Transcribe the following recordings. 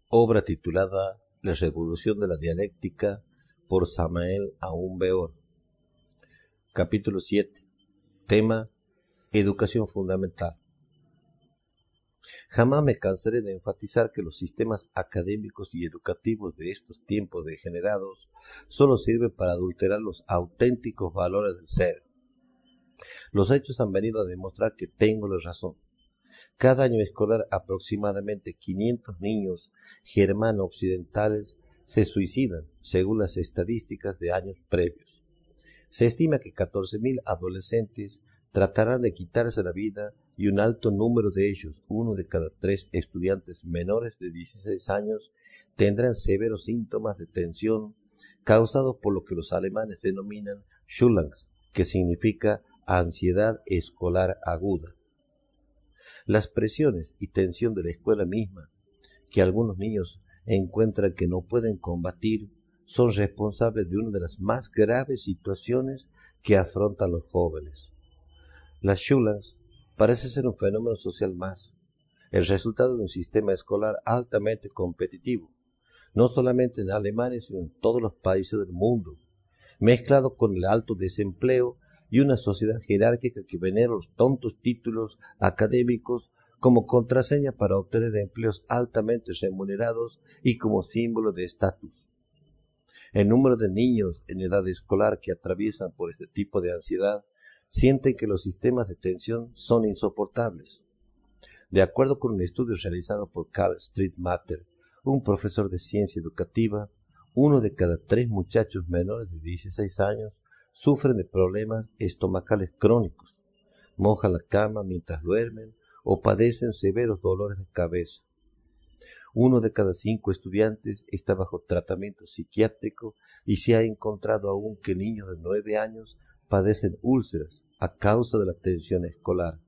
Obra titulada La revolución de la dialéctica por Samael Aún Weor. Capítulo 7. Tema: Educación fundamental. Jamás me cansaré de enfatizar que los sistemas académicos y educativos de estos tiempos degenerados solo sirven para adulterar los auténticos valores del ser. Los hechos han venido a demostrar que tengo la razón. Cada año escolar aproximadamente 500 niños germano-occidentales se suicidan, según las estadísticas de años previos. Se estima que 14.000 adolescentes tratarán de quitarse la vida y un alto número de ellos, 1 de cada 3 estudiantes menores de 16 años, tendrán severos síntomas de tensión causados por lo que los alemanes denominan Schulangst, que significa ansiedad escolar aguda. Las presiones y tensión de la escuela misma, que algunos niños encuentran que no pueden combatir, son responsables de una de las más graves situaciones que afrontan los jóvenes. Las Schulangst parece ser un fenómeno social más, el resultado de un sistema escolar altamente competitivo, no solamente en Alemania, sino en todos los países del mundo, mezclado con el alto desempleo y una sociedad jerárquica que venera los tontos títulos académicos como contraseña para obtener empleos altamente remunerados y como símbolo de estatus. El número de niños en edad escolar que atraviesan por este tipo de ansiedad sienten que los sistemas de tensión son insoportables. De acuerdo con un estudio realizado por Carl Streetmatter, un profesor de ciencia educativa, 1 de cada 3 muchachos menores de 16 años sufren de problemas estomacales crónicos, mojan la cama mientras duermen o padecen severos dolores de cabeza. 1 de cada 5 estudiantes está bajo tratamiento psiquiátrico y se ha encontrado aún que niños de 9 años padecen úlceras a causa de la tensión escolar.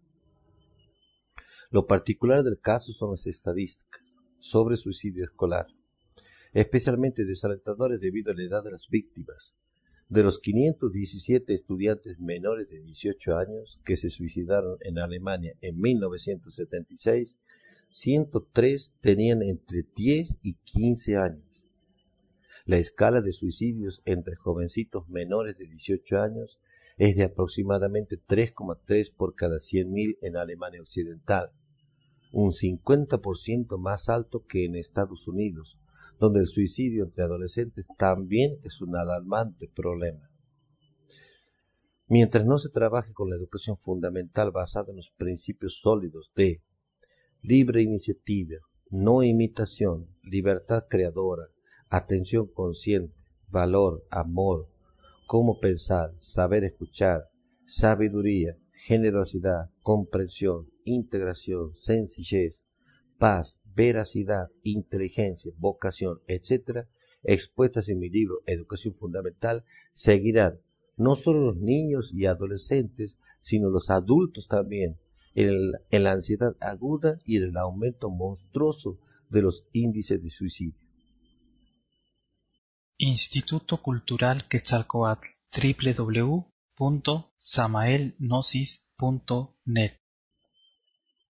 Lo particular del caso son las estadísticas sobre suicidio escolar, especialmente desalentadoras debido a la edad de las víctimas. De los 517 estudiantes menores de 18 años que se suicidaron en Alemania en 1976, 103 tenían entre 10 y 15 años. La escala de suicidios entre jovencitos menores de 18 años es de aproximadamente 3,3 por cada 100.000 en Alemania Occidental, un 50% más alto que en Estados Unidos, donde el suicidio entre adolescentes también es un alarmante problema. Mientras no se trabaje con la educación fundamental basada en los principios sólidos de libre iniciativa, no imitación, libertad creadora, atención consciente, valor, amor, cómo pensar, saber escuchar, sabiduría, generosidad, comprensión, integración, sencillez, paz, veracidad, inteligencia, vocación, etc., expuestas en mi libro Educación Fundamental, seguirán no solo los niños y adolescentes, sino los adultos también, en la ansiedad aguda y en el aumento monstruoso de los índices de suicidio. Instituto Cultural Quetzalcóatl, www.samaelgnosis.net